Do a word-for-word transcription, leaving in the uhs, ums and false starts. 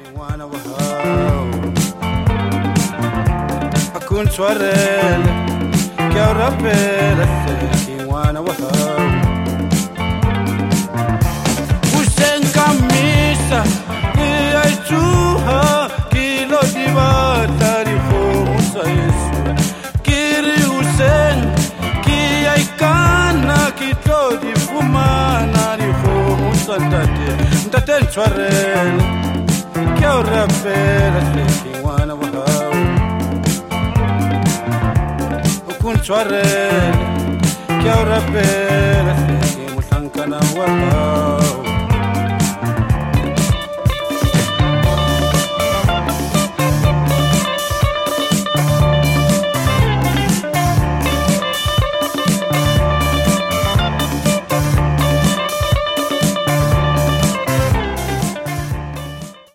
Wana wahau Akun suarele Que ahora perece Wana wahau Usen camisa Y hay chuha Kilo divata Riho musa yesu Kiri usen Ki hay kana Kito di fumana Riho musa ntate Ntate suarele Que ahora perece Wana wahau Ukun suarele Que ahora perece Mutankana wahau